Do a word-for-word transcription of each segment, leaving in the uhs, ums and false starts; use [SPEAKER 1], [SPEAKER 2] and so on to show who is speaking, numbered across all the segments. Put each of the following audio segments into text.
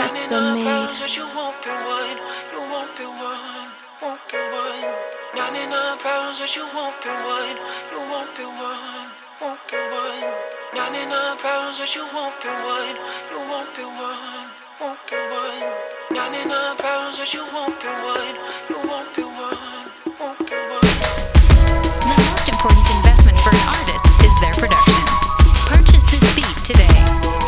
[SPEAKER 1] Custom made.
[SPEAKER 2] Problems, you won't be one. You won't be one. Won't be one. ninety-nine problems, but you won't be one. You won't be one. Won't be one. ninety-nine problems, but you won't be one. You won't be one. Won't be one. ninety-nine problems, but you won't be one. You won't be one. Won't be one.
[SPEAKER 3] The most important investment for an artist is their production. Purchase this beat today.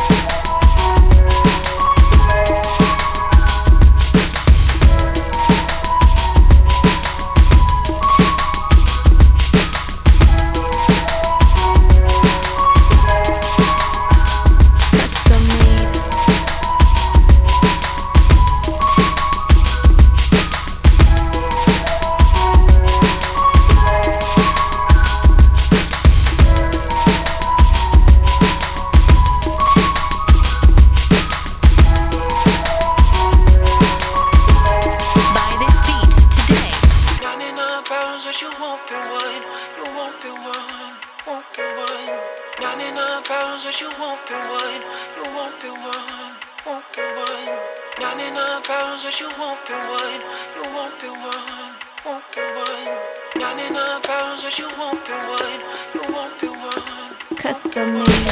[SPEAKER 2] But you won't be one, you won't be one, won't be one. ninety-nine problems, but you won't be one, you won't be one, won't be one. ninety-nine problems, but you won't be one, you won't be one, won't be one. ninety-nine problems, but you won't be one, you won't be one.
[SPEAKER 1] Custom made.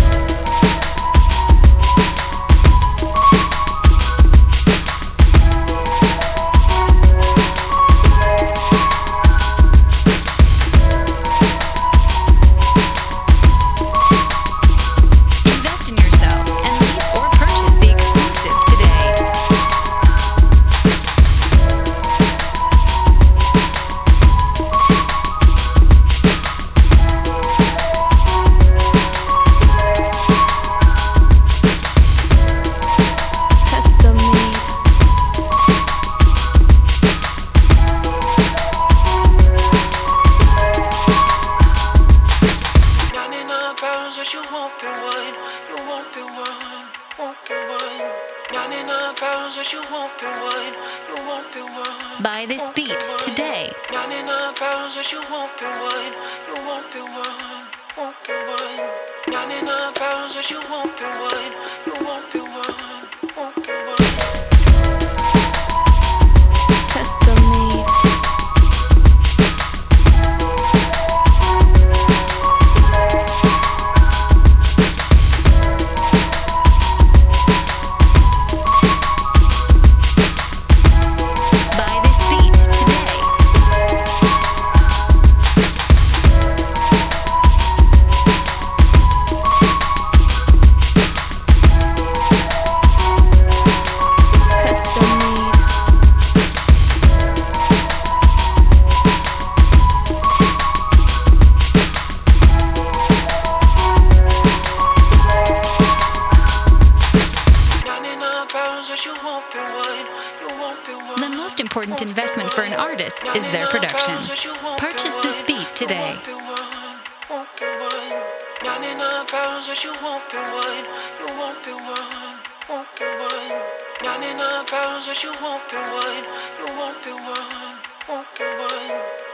[SPEAKER 2] But you won't be one, you won't be one, won't be one. ninety-nine problems, but you won't be one, you won't be one.
[SPEAKER 3] Buy this beat today.
[SPEAKER 2] ninety-nine problems, but you won't be one, you won't be one, won't be one. ninety-nine problems, but you won't be one, you won't be one, won't be one.
[SPEAKER 1] Custom made.
[SPEAKER 2] The
[SPEAKER 3] most important investment for an artist is their production. Purchase this beat today.
[SPEAKER 2] ninety-nine problems, but you won't be one, you won't be one, won't be one. ninety-nine problems, but you won't be one, you won't be one, won't be one.